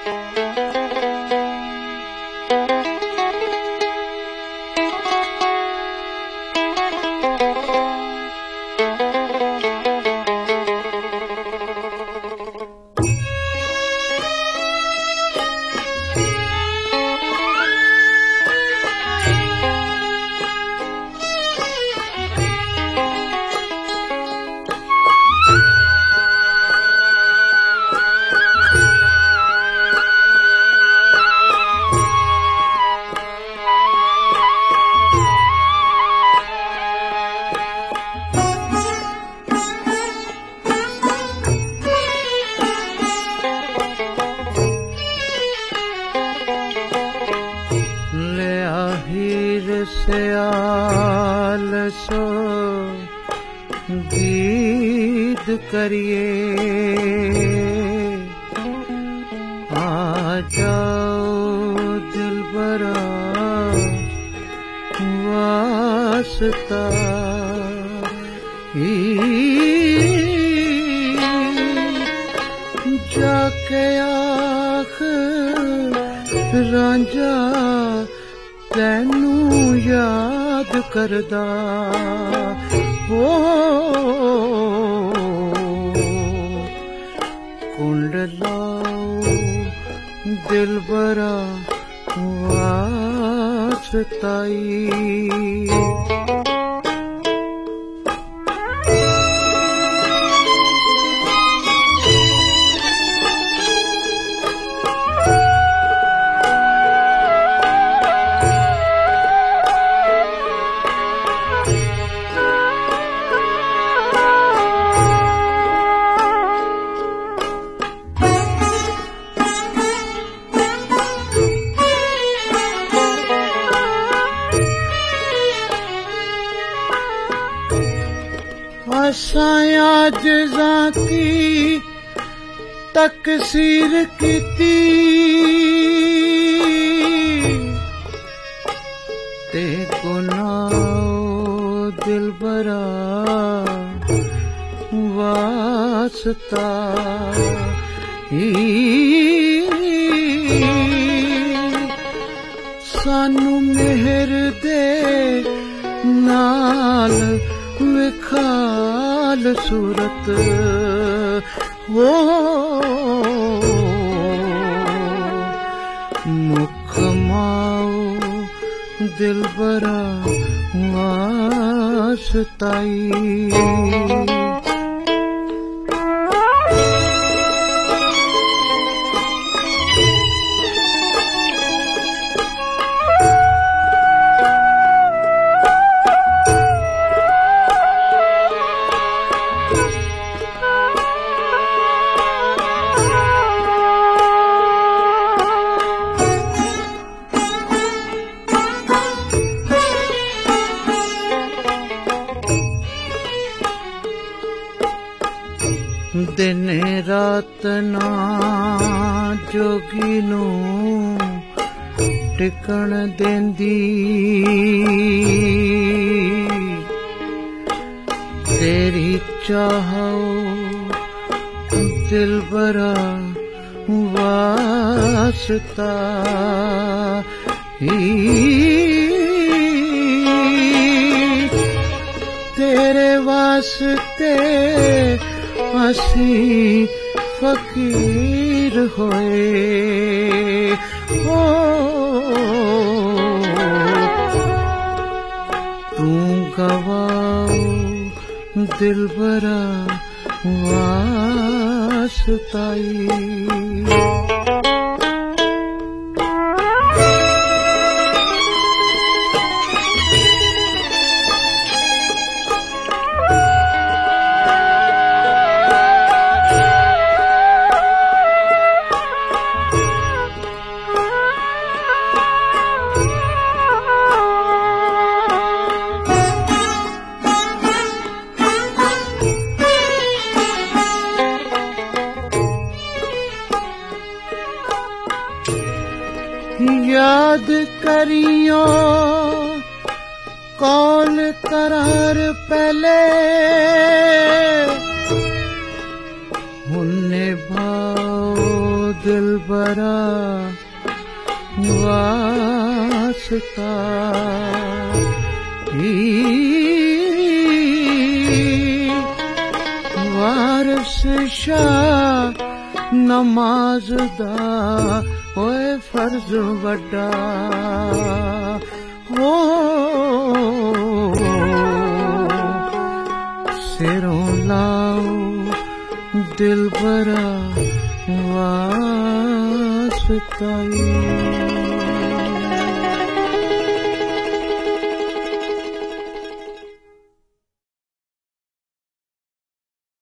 सयाल सो गीत करिए, आ जाओ दिलबरा वास्ता जाके आख रांझा तैनू याद करदा हो कुंड लाओ दिलबरा वास्ताई। असां आजिज़ां की तकसीर कीती ते गुनाह दिलबरा वास्ता सानू मेहर दे नाल विखाल सूरत वो मुख माओ दिलबरा वास्ताई। दिन रात ना जोगी नू टिकण देंदी तेरी चाहो दिलबरा वास्ता तेरे वास्ते असी फकीर होए हो तू गवाओ दिलबरा वास्ताई। याद करियो कौल करार पहले हुन्ने भाओ दिलबरा वास्ता वारिस शाह नमाज दा होए फर्ज वड्डा हो सिरों लाओ दिलबरा वास्ता